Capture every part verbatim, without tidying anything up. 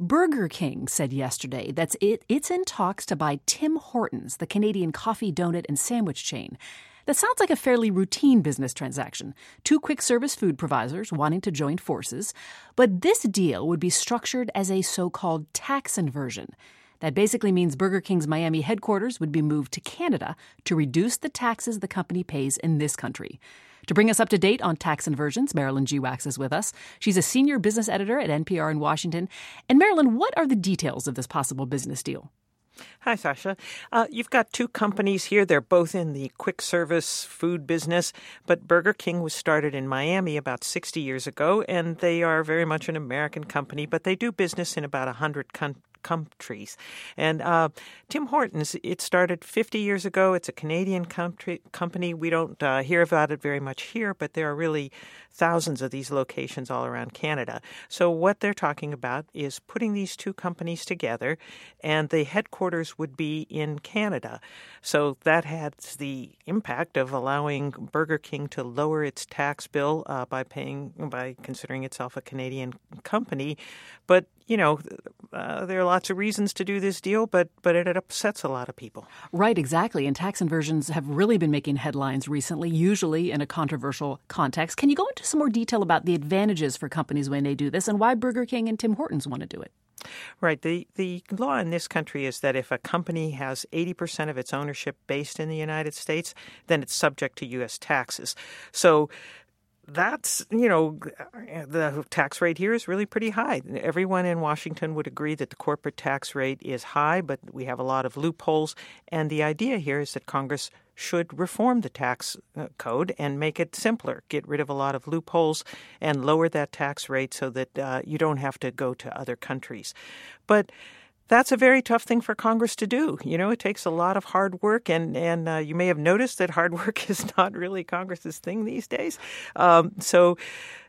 Burger King said yesterday that it, it's in talks to buy Tim Hortons, the Canadian coffee, donut, and sandwich chain. That sounds like a fairly routine business transaction. Two quick-service food providers wanting to join forces. But this deal would be structured as a so-called tax inversion. That basically means Burger King's Miami headquarters would be moved to Canada to reduce the taxes the company pays in this country. To bring us up to date on tax inversions, Marilyn Gewax is with us. She's a senior business editor at N P R in Washington. And Marilyn, what are the details of this possible business deal? Hi, Sasha. Uh, you've got two companies here. They're both in the quick service food business, but Burger King was started in Miami about sixty years ago, and they are very much an American company, but they do business in about one hundred countries. countries. And uh, Tim Hortons, it started fifty years ago. It's a Canadian country, company. We don't uh, hear about it very much here, but there are really thousands of these locations all around Canada. So what they're talking about is putting these two companies together, and the headquarters would be in Canada. So that has the impact of allowing Burger King to lower its tax bill uh, by paying, by considering itself a Canadian company. But you know, uh, there are lots of reasons to do this deal, but but it upsets a lot of people. Right, exactly. And tax inversions have really been making headlines recently, usually in a controversial context. Can you go into some more detail about the advantages for companies when they do this and why Burger King and Tim Hortons want to do it? Right. The the law in this country is that if a company has eighty percent of its ownership based in the United States, then it's subject to U S taxes. So that's, you know, the tax rate here is really pretty high. Everyone in Washington would agree that the corporate tax rate is high, but we have a lot of loopholes. And the idea here is that Congress should reform the tax code and make it simpler, get rid of a lot of loopholes and lower that tax rate so that uh, you don't have to go to other countries. But that's a very tough thing for Congress to do. You know, it takes a lot of hard work, and, and uh, you may have noticed that hard work is not really Congress's thing these days. Um, so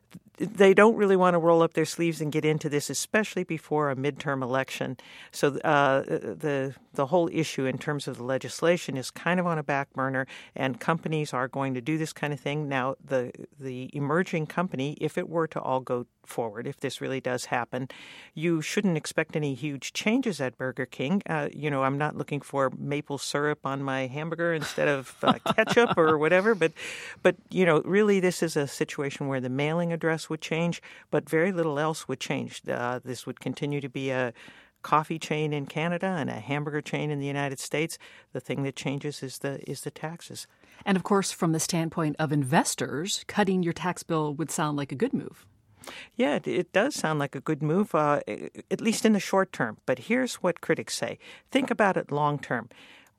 they don't really want to roll up their sleeves and get into this, especially before a midterm election. So uh, the the whole issue in terms of the legislation is kind of on a back burner, and companies are going to do this kind of thing. Now, the the emerging company, if it were to all go forward, if this really does happen, you shouldn't expect any huge changes at Burger King. Uh, you know, I'm not looking for maple syrup on my hamburger instead of uh, ketchup or whatever, but, but, you know, really this is a situation where the mailing address would change, but very little else would change. Uh, this would continue to be a coffee chain in Canada and a hamburger chain in the United States. The thing that changes is the is the taxes. And of course, from the standpoint of investors, cutting your tax bill would sound like a good move. Yeah, it, it does sound like a good move, uh, at least in the short term. But here's what critics say. Think about it long term.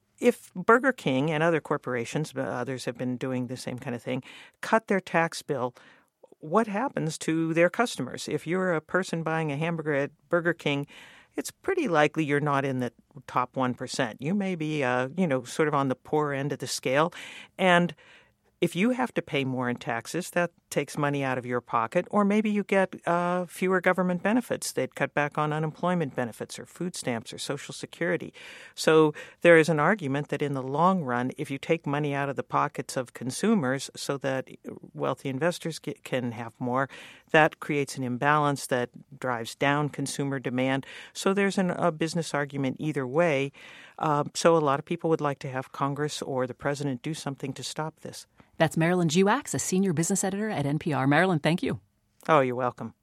If Burger King and other corporations, others have been doing the same kind of thing, cut their tax bill, what happens to their customers? If you're a person buying a hamburger at Burger King, it's pretty likely you're not in the top one percent. You may be, uh, you know, sort of on the poor end of the scale. And if you have to pay more in taxes, that takes money out of your pocket, or maybe you get uh, fewer government benefits. They'd cut back on unemployment benefits or food stamps or Social Security. So there is an argument that in the long run, if you take money out of the pockets of consumers so that wealthy investors get, can have more, that creates an imbalance that drives down consumer demand. So there's an, a business argument either way. Uh, so a lot of people would like to have Congress or the president do something to stop this. That's Marilyn Gewax, a senior business editor at N P R. Marilyn, thank you. Oh, you're welcome.